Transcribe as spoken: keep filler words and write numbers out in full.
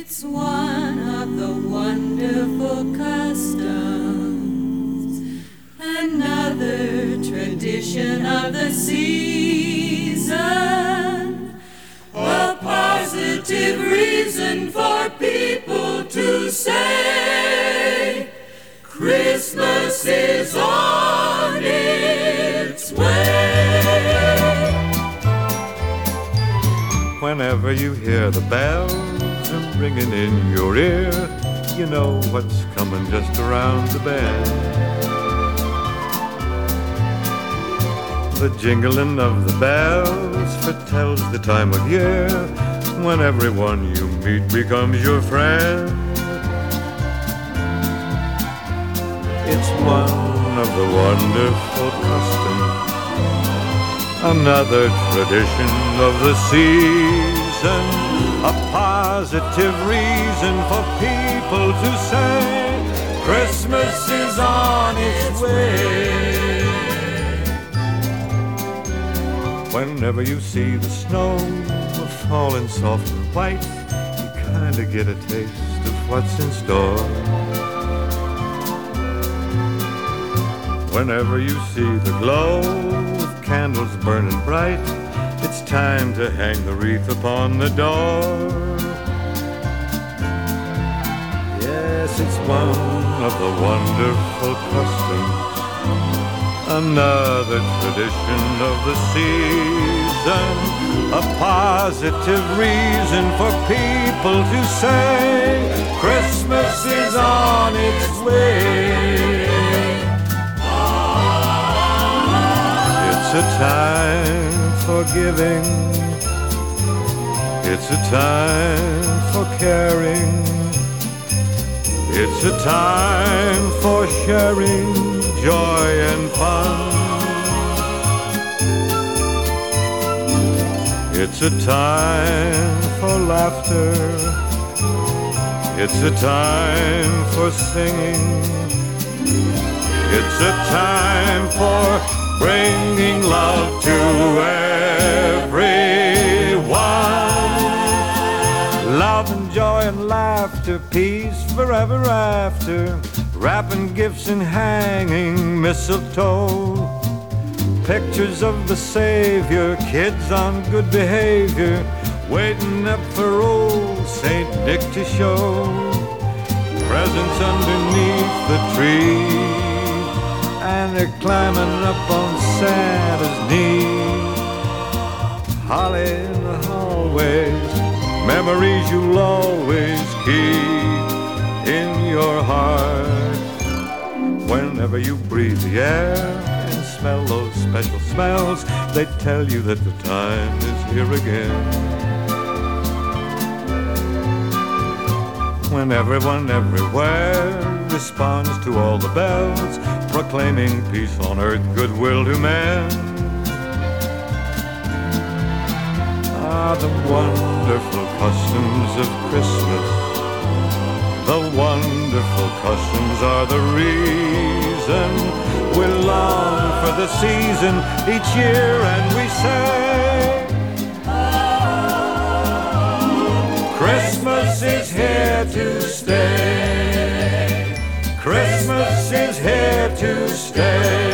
It's one of the wonderful customs, another tradition of the season, a positive reason for people to say Christmas is on its way. Whenever you hear the bells ringing in your ear, you know what's coming just around the bend. The jingling of the bells foretells the time of year when everyone you meet becomes your friend. It's one of the wonderful customs, another tradition of the season, a positive reason for people to say Christmas is on its way. Whenever you see the snow falling soft and white, you kinda get a taste of what's in store. Whenever you see the glow of candles burning bright, it's time to hang the wreath upon the door. Yes, it's one of the wonderful customs, another tradition of the season, a positive reason for people to say Christmas is on its way. It's a time for giving, it's a time for caring, it's a time for sharing joy and fun. It's a time for laughter, it's a time for singing, it's a time for bringing love to everyone. Love and joy and laughter, peace forever after, wrapping gifts and hanging mistletoe. Pictures of the Savior, kids on good behavior, waiting up for old Saint Nick to show. Presents underneath the tree, and they're climbing up on Santa's knee. Holly in the hallways, memories you'll always keep in your heart. Whenever you breathe the air and smell those special smells, they tell you that the time is here again. When everyone everywhere responds to all the bells, proclaiming peace on earth, goodwill to men. Ah, the wonderful customs of Christmas, the wonderful customs are the reason we long for the season each year, and we say Christmas is here to stay. Christmas is here to stay.